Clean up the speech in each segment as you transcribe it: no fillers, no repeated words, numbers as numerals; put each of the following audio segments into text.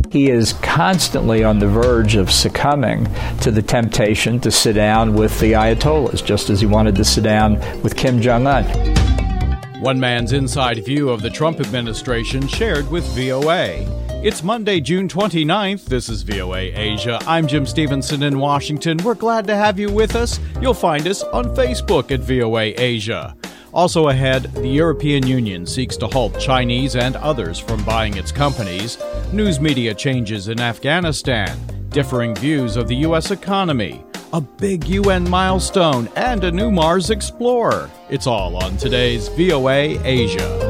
He is constantly on the verge of succumbing to the temptation to sit down with the Ayatollahs, just as he wanted to sit down with Kim Jong-un. One man's inside view of the Trump administration shared with VOA. It's Monday, June 29th. This is VOA Asia. I'm Jim Stevenson in Washington. We're glad to have you with us. You'll find us on Facebook at VOA Asia. Also ahead, the European Union seeks to halt Chinese and others from buying its companies, news media changes in Afghanistan, differing views of the U.S. economy, a big UN milestone, and a new Mars explorer. It's all on today's VOA Asia.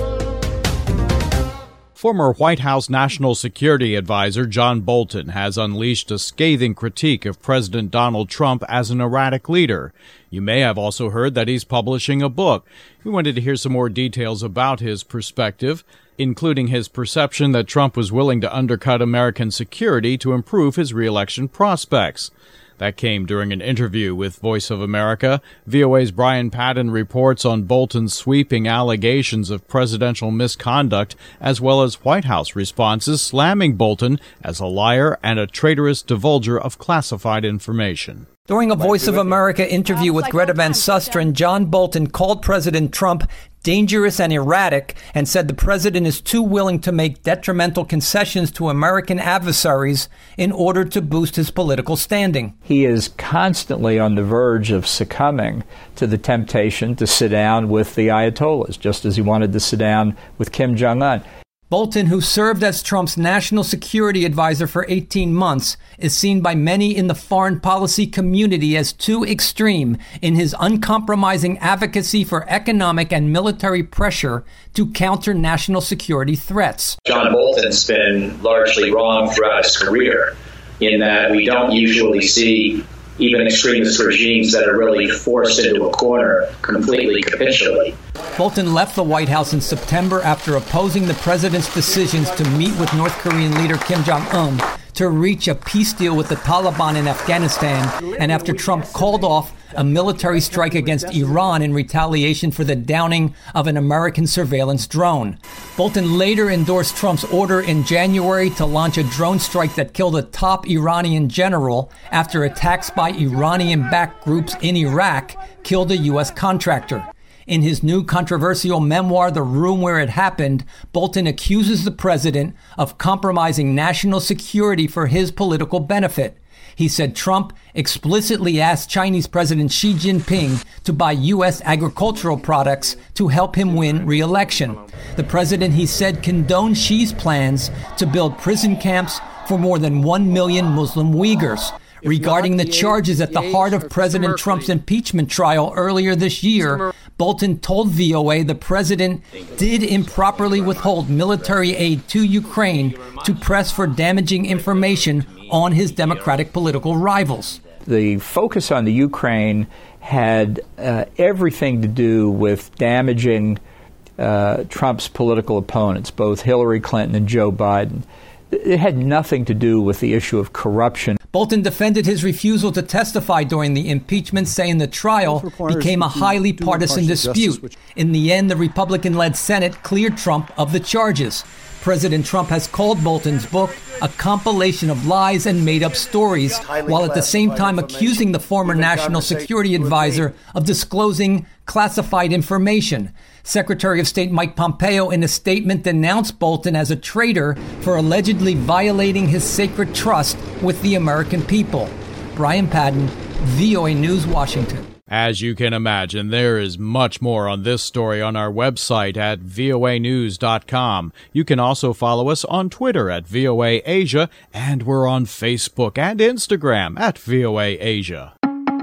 Former White House National Security Advisor John Bolton has unleashed a scathing critique of President Donald Trump as an erratic leader. You may have also heard that he's publishing a book. We wanted to hear some more details about his perspective, including his perception that Trump was willing to undercut American security to improve his re-election prospects. That came during an interview with Voice of America. VOA's Brian Padden reports on Bolton's sweeping allegations of presidential misconduct, as well as White House responses slamming Bolton as a liar and a traitorous divulger of classified information. During a Voice of America interview with Greta Van Susteren, John Bolton called President Trump dangerous and erratic and said the president is too willing to make detrimental concessions to American adversaries in order to boost his political standing. He is constantly on the verge of succumbing to the temptation to sit down with the Ayatollahs, just as he wanted to sit down with Kim Jong-un. Bolton, who served as Trump's national security advisor for 18 months, is seen by many in the foreign policy community as too extreme in his uncompromising advocacy for economic and military pressure to counter national security threats. John Bolton's been largely wrong throughout his career in that we don't usually see even extremist regimes that are really forced into a corner completely capitulate. Bolton left the White House in September after opposing the president's decisions to meet with North Korean leader Kim Jong-un to reach a peace deal with the Taliban in Afghanistan, and after Trump called off a military strike against Iran in retaliation for the downing of an American surveillance drone. Bolton later endorsed Trump's order in January to launch a drone strike that killed a top Iranian general after attacks by Iranian-backed groups in Iraq killed a U.S. contractor. In his new controversial memoir, The Room Where It Happened, Bolton accuses the president of compromising national security for his political benefit. He said Trump explicitly asked Chinese President Xi Jinping to buy U.S. agricultural products to help him win re-election. The president, he said, condoned Xi's plans to build prison camps for more than 1 million Muslim Uyghurs. Regarding the charges at the heart of President Trump's impeachment trial earlier this year, Bolton told VOA the president did improperly withhold military aid to Ukraine to press for damaging information on his Democratic political rivals. The focus on the Ukraine had everything to do with damaging Trump's political opponents, both Hillary Clinton and Joe Biden. It had nothing to do with the issue of corruption. Bolton defended his refusal to testify during the impeachment, saying the trial became a highly partisan dispute. In the end, the Republican-led Senate cleared Trump of the charges. President Trump has called Bolton's book a compilation of lies and made-up stories, while at the same time accusing the former national security advisor of disclosing classified information. Secretary of State Mike Pompeo, in a statement, denounced Bolton as a traitor for allegedly violating his sacred trust with the American people. Brian Padden, VOA News, Washington. As you can imagine, there is much more on this story on our website at voanews.com. You can also follow us on Twitter at VOA Asia, and we're on Facebook and Instagram at VOA Asia.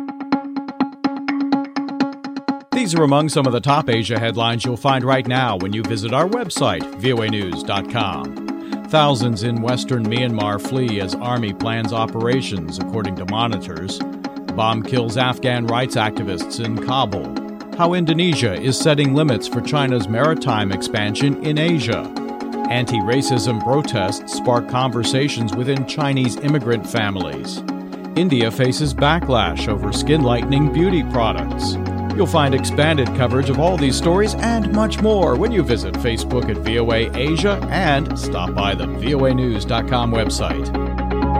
These are among some of the top Asia headlines you'll find right now when you visit our website, voanews.com. Thousands in western Myanmar flee as army plans operations, according to monitors. Bomb kills Afghan rights activists in Kabul. How Indonesia is setting limits for China's maritime expansion in Asia. Anti-racism protests spark conversations within Chinese immigrant families. India faces backlash over skin-lightening beauty products. You'll find expanded coverage of all these stories and much more when you visit Facebook at VOA Asia and stop by the voanews.com website.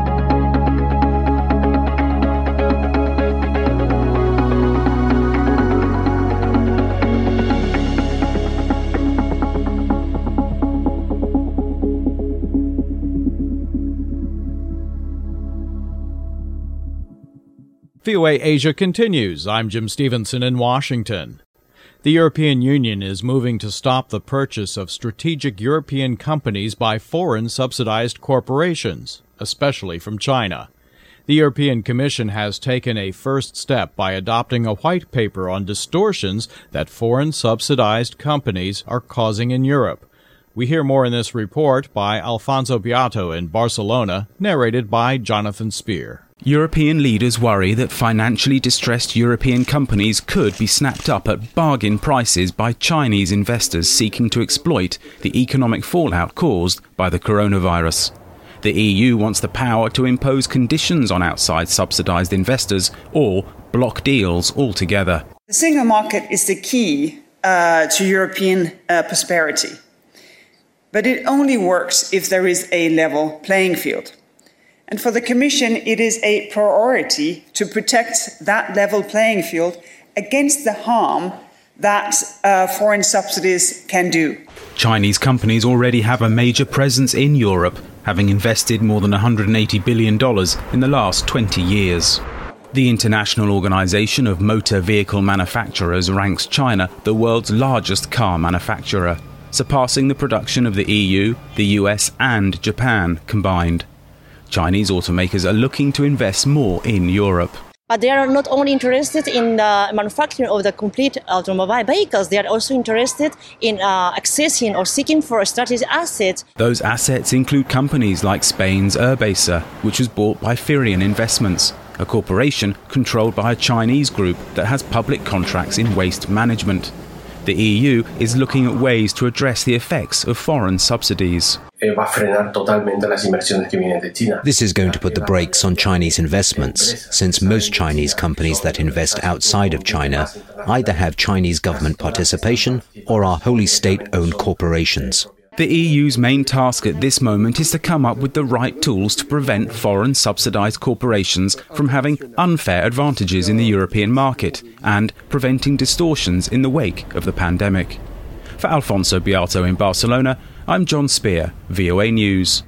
VOA Asia continues. I'm Jim Stevenson in Washington. The European Union is moving to stop the purchase of strategic European companies by foreign subsidized corporations, especially from China. The European Commission has taken a first step by adopting a white paper on distortions that foreign subsidized companies are causing in Europe. We hear more in this report by Alfonso Beato in Barcelona, narrated by Jonathan Spear. European leaders worry that financially distressed European companies could be snapped up at bargain prices by Chinese investors seeking to exploit the economic fallout caused by the coronavirus. The EU wants the power to impose conditions on outside subsidized investors or block deals altogether. The single market is the key to European prosperity. But it only works if there is a level playing field. And for the Commission, it is a priority to protect that level playing field against the harm that foreign subsidies can do. Chinese companies already have a major presence in Europe, having invested more than $180 billion in the last 20 years. The International Organization of Motor Vehicle Manufacturers ranks China the world's largest car manufacturer, surpassing the production of the EU, the US and Japan combined. Chinese automakers are looking to invest more in Europe. But they are not only interested in the manufacturing of the complete automobile vehicles, they are also interested in accessing or seeking for strategic assets. Those assets include companies like Spain's Urbesa, which was bought by Firion Investments, a corporation controlled by a Chinese group that has public contracts in waste management. The EU is looking at ways to address the effects of foreign subsidies. This is going to put the brakes on Chinese investments, since most Chinese companies that invest outside of China either have Chinese government participation or are wholly state-owned corporations. The EU's main task at this moment is to come up with the right tools to prevent foreign subsidized corporations from having unfair advantages in the European market and preventing distortions in the wake of the pandemic. For Alfonso Beato in Barcelona, I'm John Spear, VOA News.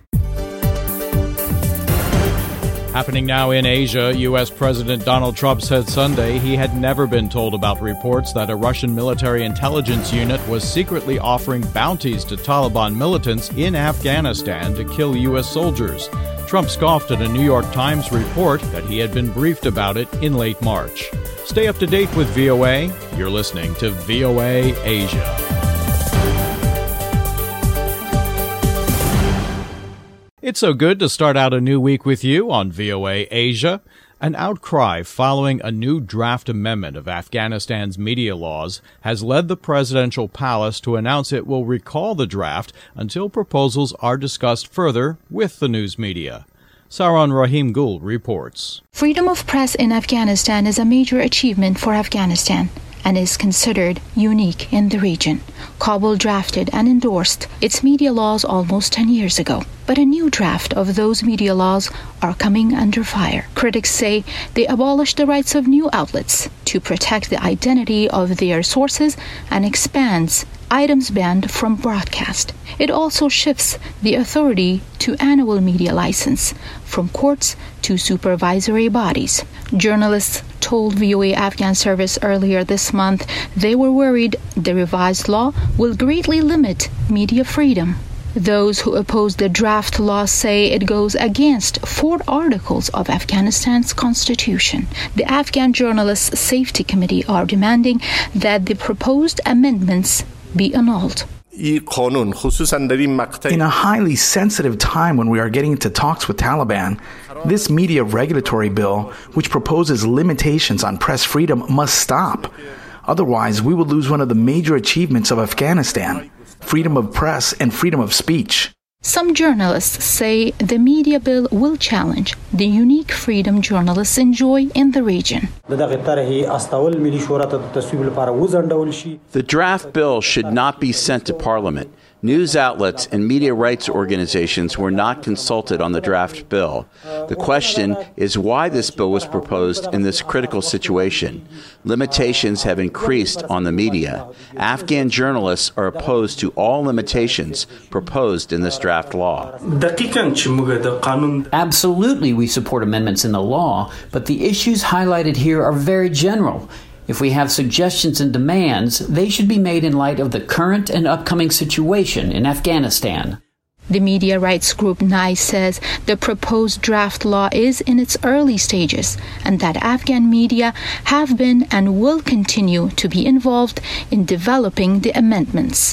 Happening now in Asia, U.S. President Donald Trump said Sunday he had never been told about reports that a Russian military intelligence unit was secretly offering bounties to Taliban militants in Afghanistan to kill U.S. soldiers. Trump scoffed at a New York Times report that he had been briefed about it in late March. Stay up to date with VOA. You're listening to VOA Asia. It's so good to start out a new week with you on VOA Asia. An outcry following a new draft amendment of Afghanistan's media laws has led the presidential palace to announce it will recall the draft until proposals are discussed further with the news media. Saron Rahim Gul reports. Freedom of press in Afghanistan is a major achievement for Afghanistan and is considered unique in the region. Kabul drafted and endorsed its media laws almost 10 years ago, but a new draft of those media laws are coming under fire. Critics say they abolish the rights of new outlets to protect the identity of their sources and expands items banned from broadcast. It also shifts the authority to annual media license from courts to supervisory bodies. Journalists told VOA Afghan Service earlier this month they were worried the revised law will greatly limit media freedom. Those who oppose the draft law say it goes against 4 articles of Afghanistan's constitution. The Afghan Journalists Safety Committee are demanding that the proposed amendments be annulled. In a highly sensitive time when we are getting into talks with Taliban, this media regulatory bill, which proposes limitations on press freedom, must stop. Otherwise, we will lose one of the major achievements of Afghanistan, freedom of press and freedom of speech. Some journalists say the media bill will challenge the unique freedom journalists enjoy in the region. The draft bill should not be sent to Parliament. News outlets and media rights organizations were not consulted on the draft bill. The question is why this bill was proposed in this critical situation. Limitations have increased on the media. Afghan journalists are opposed to all limitations proposed in this draft law. Absolutely, we support amendments in the law, but the issues highlighted here are very general. If we have suggestions and demands, they should be made in light of the current and upcoming situation in Afghanistan. The media rights group NICE says the proposed draft law is in its early stages and that Afghan media have been and will continue to be involved in developing the amendments.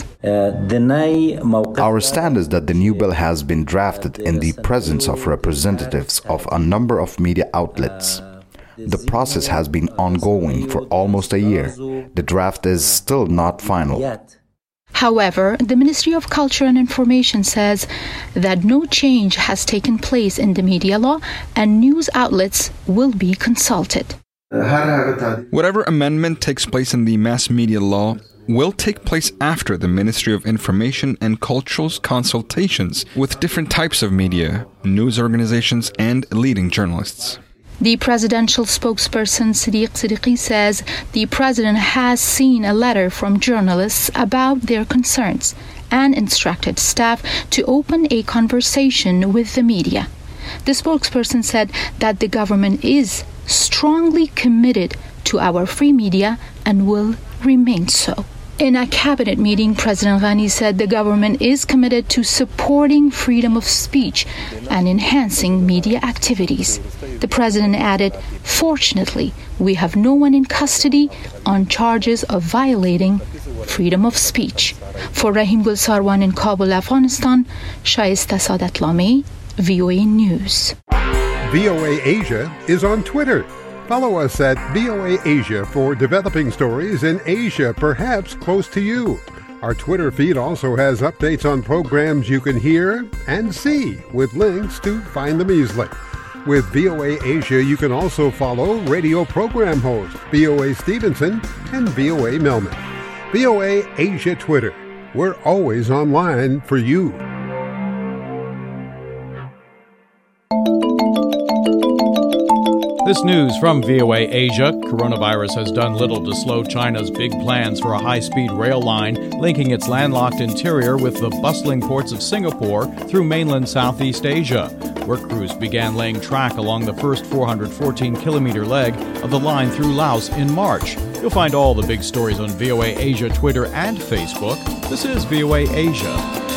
Our stand is that the new bill has been drafted in the presence of representatives of a number of media outlets. The process has been ongoing for almost a year. The draft is still not final. However, the Ministry of Culture and Information says that no change has taken place in the media law and news outlets will be consulted. Whatever amendment takes place in the mass media law will take place after the Ministry of Information and Culture's consultations with different types of media, news organizations, and leading journalists. The presidential spokesperson Sadiq Siddiqui says the president has seen a letter from journalists about their concerns and instructed staff to open a conversation with the media. The spokesperson said that the government is strongly committed to our free media and will remain so. In a cabinet meeting, President Ghani said the government is committed to supporting freedom of speech and enhancing media activities. The president added, "Fortunately, we have no one in custody on charges of violating freedom of speech." For Rahim Gul Sarwan in Kabul, Afghanistan, Shaista Saadat-Lameh, VOA News. VOA Asia is on Twitter. Follow us at VOA Asia for developing stories in Asia, perhaps close to you. Our Twitter feed also has updates on programs you can hear and see with links to find them easily. With VOA Asia, you can also follow radio program host VOA Stevenson and VOA Millman. VOA Asia Twitter. We're always online for you. This news from VOA Asia. Coronavirus has done little to slow China's big plans for a high-speed rail line linking its landlocked interior with the bustling ports of Singapore through mainland Southeast Asia. Work crews began laying track along the first 414-kilometer leg of the line through Laos in March. You'll find all the big stories on VOA Asia Twitter and Facebook. This is VOA Asia.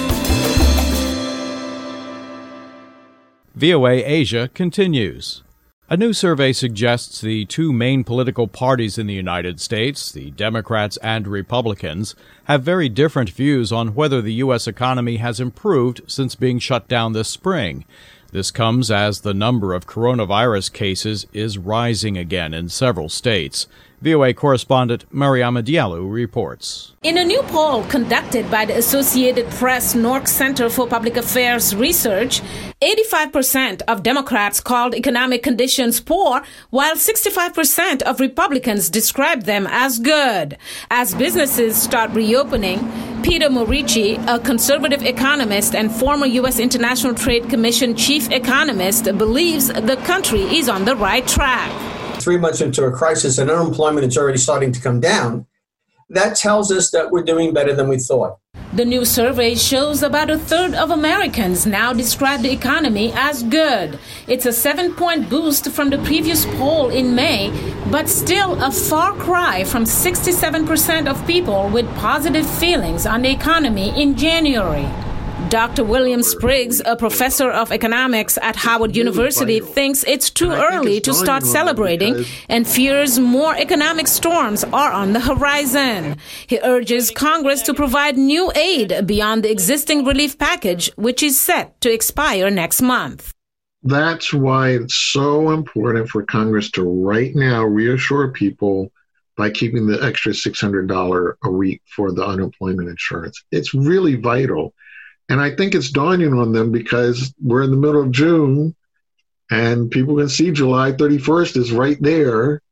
VOA Asia continues. A new survey suggests the two main political parties in the United States, the Democrats and Republicans, have very different views on whether the U.S. economy has improved since being shut down this spring. This comes as the number of coronavirus cases is rising again in several states. VOA correspondent Mariama Diallo reports. In a new poll conducted by the Associated Press Nork Center for Public Affairs Research, 85% of Democrats called economic conditions poor, while 65% of Republicans described them as good. As businesses start reopening, Peter Morici, a conservative economist and former U.S. International Trade Commission chief economist, believes the country is on the right track. 3 months into a crisis and unemployment is already starting to come down, that tells us that we're doing better than we thought. The new survey shows about a third of Americans now describe the economy as good. It's a 7-point boost from the previous poll in May, but still a far cry from 67% of people with positive feelings on the economy in January. Dr. William Spriggs, a professor of economics at Howard University, thinks it's too early to start celebrating and fears more economic storms are on the horizon. He urges Congress to provide new aid beyond the existing relief package, which is set to expire next month. That's why it's so important for Congress to right now reassure people by keeping the extra $600 a week for the unemployment insurance. It's really vital. And I think it's dawning on them because we're in the middle of June and people can see July 31st is right there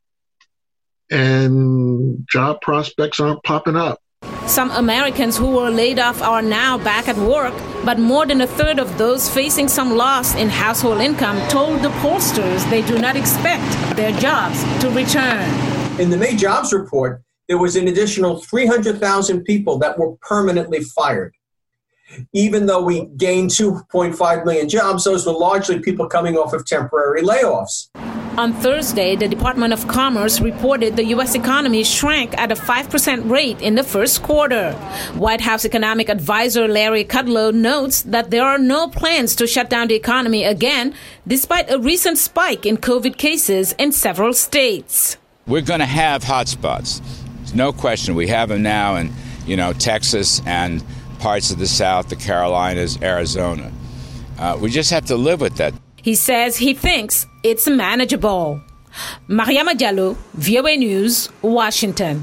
and job prospects aren't popping up. Some Americans who were laid off are now back at work, but more than a third of those facing some loss in household income told the pollsters they do not expect their jobs to return. In the May jobs report, there was an additional 300,000 people that were permanently fired. Even though we gained 2.5 million jobs, those were largely people coming off of temporary layoffs. On Thursday, the Department of Commerce reported the U.S. economy shrank at a 5% rate in the first quarter. White House economic advisor Larry Kudlow notes that there are no plans to shut down the economy again, despite a recent spike in COVID cases in several states. We're going to have hotspots. There's no question. We have them now in, Texas and parts of the South, the Carolinas, Arizona. We just have to live with that. He says he thinks it's manageable. Mariama Diallo, VOA News, Washington.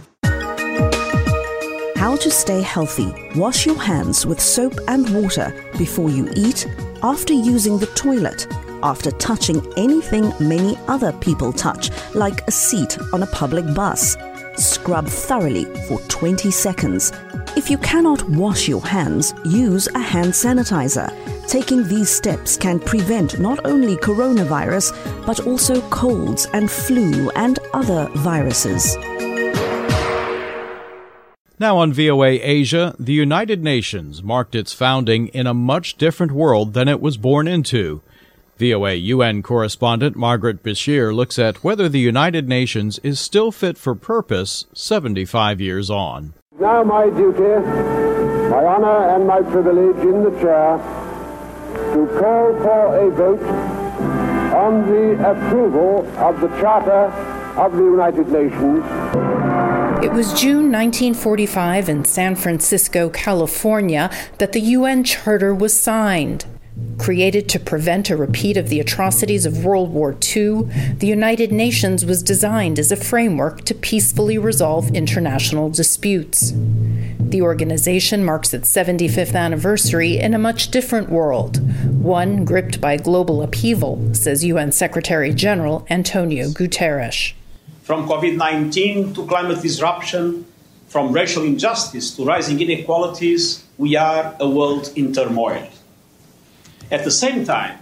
How to stay healthy. Wash your hands with soap and water before you eat, after using the toilet, after touching anything many other people touch, like a seat on a public bus. Scrub thoroughly for 20 seconds. If you cannot wash your hands, use a hand sanitizer. Taking these steps can prevent not only coronavirus, but also colds and flu and other viruses. Now on VOA Asia, the United Nations marked its founding in a much different world than it was born into. VOA UN correspondent Margaret Bashir looks at whether the United Nations is still fit for purpose 75 years on. Now my duty, my honor and my privilege in the chair to call for a vote on the approval of the Charter of the United Nations. It was June 1945 in San Francisco, California, that the UN Charter was signed. Created to prevent a repeat of the atrocities of World War II, the United Nations was designed as a framework to peacefully resolve international disputes. The organization marks its 75th anniversary in a much different world, one gripped by global upheaval, says UN Secretary General Antonio Guterres. From COVID-19 to climate disruption, from racial injustice to rising inequalities, we are a world in turmoil. At the same time,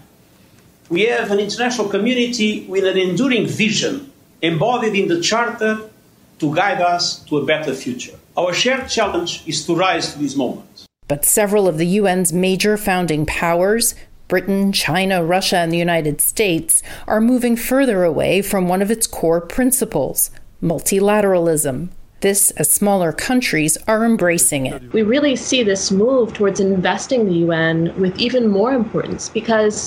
we have an international community with an enduring vision embodied in the Charter to guide us to a better future. Our shared challenge is to rise to this moment. But several of the UN's major founding powers, Britain, China, Russia, and the United States, are moving further away from one of its core principles, multilateralism. This, as smaller countries are embracing it. We really see this move towards investing the UN with even more importance because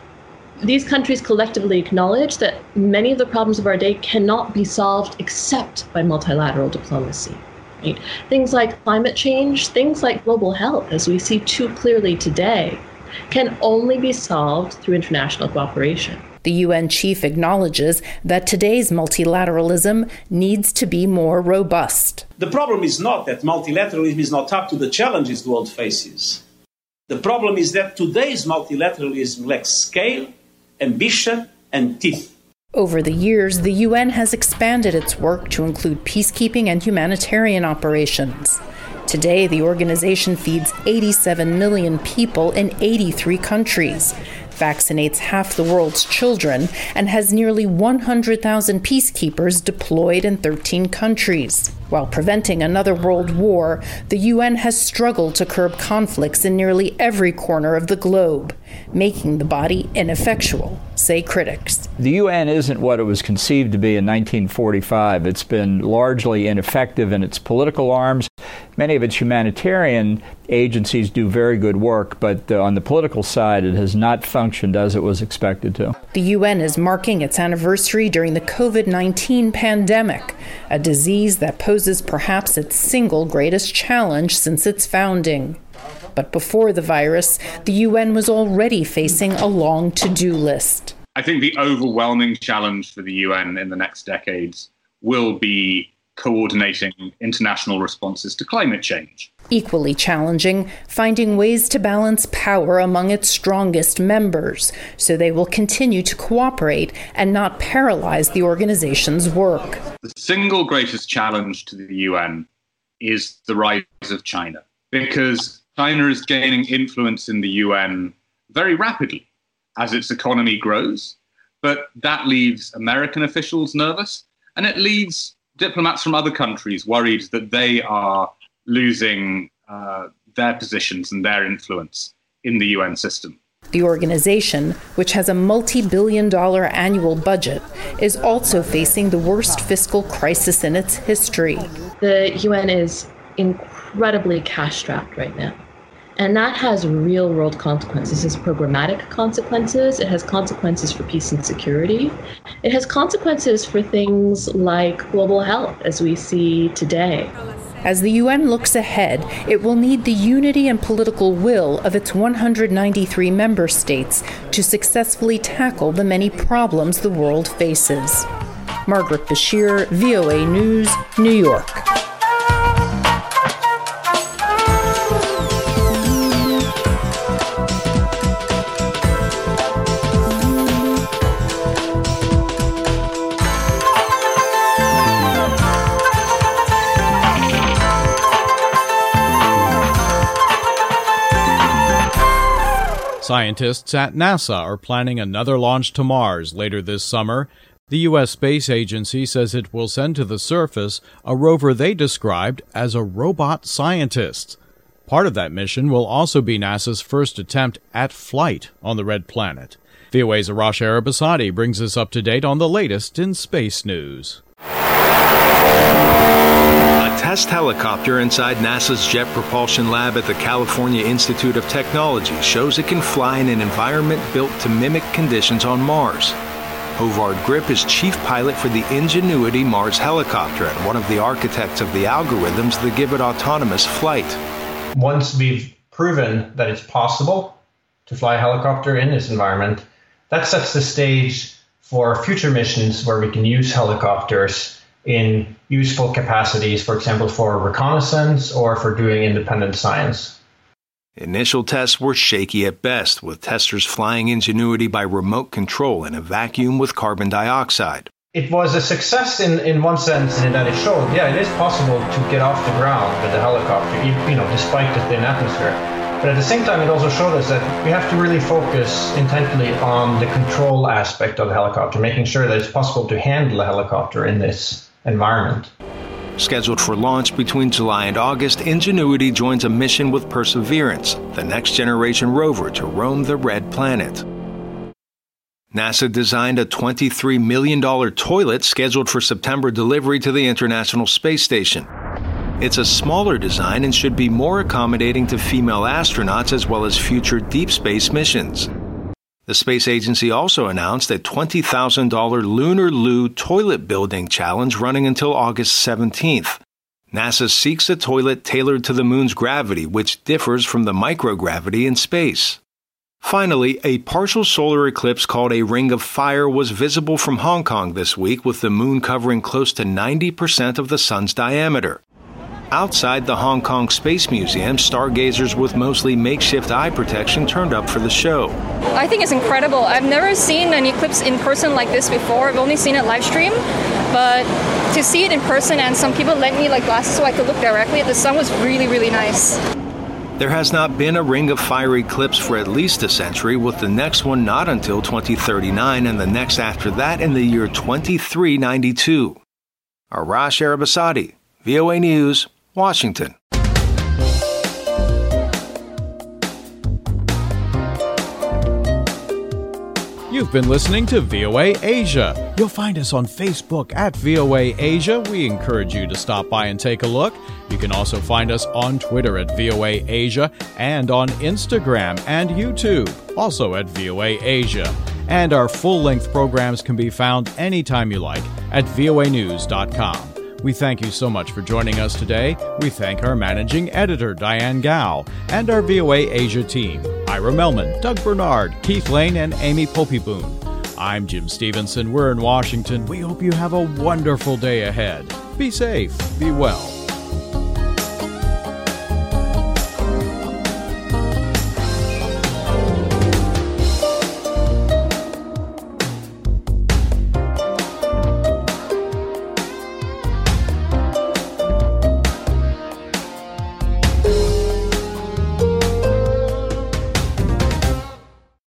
these countries collectively acknowledge that many of the problems of our day cannot be solved except by multilateral diplomacy. Right? Things like climate change, things like global health, as we see too clearly today, can only be solved through international cooperation. The UN chief acknowledges that today's multilateralism needs to be more robust. The problem is not that multilateralism is not up to the challenges the world faces. The problem is that today's multilateralism lacks scale, ambition, and teeth. Over the years, the UN has expanded its work to include peacekeeping and humanitarian operations. Today, the organization feeds 87 million people in 83 countries, vaccinates half the world's children, and has nearly 100,000 peacekeepers deployed in 13 countries. While preventing another world war, the UN has struggled to curb conflicts in nearly every corner of the globe, making the body ineffectual, say critics. The UN isn't what it was conceived to be in 1945. It's been largely ineffective in its political arms. Many of its humanitarian agencies do very good work, but on the political side, it has not functioned as it was expected to. The UN is marking its anniversary during the COVID-19 pandemic, a disease that poses perhaps its single greatest challenge since its founding. But before the virus, the UN was already facing a long to-do list. I think the overwhelming challenge for the UN in the next decades will be coordinating international responses to climate change. Equally challenging, finding ways to balance power among its strongest members, so they will continue to cooperate and not paralyze the organization's work. The single greatest challenge to the UN is the rise of China, because China is gaining influence in the UN very rapidly as its economy grows, but that leaves American officials nervous, and it leaves diplomats from other countries worried that they are losing their positions and their influence in the UN system. The organization, which has a multi-billion-dollar annual budget, is also facing the worst fiscal crisis in its history. The UN is incredibly cash-strapped right now. And that has real-world consequences. It has programmatic consequences. It has consequences for peace and security. It has consequences for things like global health, as we see today. As the UN looks ahead, it will need the unity and political will of its 193 member states to successfully tackle the many problems the world faces. Margaret Bashir, VOA News, New York. Scientists at NASA are planning another launch to Mars later this summer. The U.S. Space Agency says it will send to the surface a rover they described as a robot scientist. Part of that mission will also be NASA's first attempt at flight on the Red Planet. VOA's Arash Arabasadi brings us up to date on the latest in space news. A test helicopter inside NASA's Jet Propulsion Lab at the California Institute of Technology shows it can fly in an environment built to mimic conditions on Mars. Hovard Grip is chief pilot for the Ingenuity Mars helicopter and one of the architects of the algorithms that give it autonomous flight. Once we've proven that it's possible to fly a helicopter in this environment, that sets the stage for future missions where we can use helicopters in useful capacities, for example, for reconnaissance or for doing independent science. Initial tests were shaky at best, with testers flying Ingenuity by remote control in a vacuum with carbon dioxide. It was a success in one sense in that it showed, it is possible to get off the ground with a helicopter, despite the thin atmosphere. But at the same time, it also showed us that we have to really focus intently on the control aspect of the helicopter, making sure that it's possible to handle a helicopter in this environment. Scheduled for launch between July and August, Ingenuity joins a mission with Perseverance, the next-generation rover to roam the Red Planet. NASA designed a $23 million toilet scheduled for September delivery to the International Space Station. It's a smaller design and should be more accommodating to female astronauts as well as future deep space missions. The space agency also announced a $20,000 Lunar Loo toilet building challenge running until August 17th. NASA seeks a toilet tailored to the moon's gravity, which differs from the microgravity in space. Finally, a partial solar eclipse called a Ring of Fire was visible from Hong Kong this week, with the moon covering close to 90% of the sun's diameter. Outside the Hong Kong Space Museum, stargazers with mostly makeshift eye protection turned up for the show. I think it's incredible. I've never seen an eclipse in person like this before. I've only seen it live stream, but to see it in person, and some people lent me glasses so I could look directly at the sun, was really, really nice. There has not been a Ring of Fire eclipse for at least a century, with the next one not until 2039 and the next after that in the year 2392. Arash Arabasadi, VOA News, Washington. You've been listening to VOA Asia. You'll find us on Facebook at VOA Asia. We encourage you to stop by and take a look. You can also find us on Twitter at VOA Asia and on Instagram and YouTube, also at VOA Asia. And our full-length programs can be found anytime you like at voanews.com. We thank you so much for joining us today. We thank our managing editor, Diane Gao, and our VOA Asia team, Ira Melman, Doug Bernard, Keith Lane, and Amy Poppyboon. I'm Jim Stevenson. We're in Washington. We hope you have a wonderful day ahead. Be safe, be well.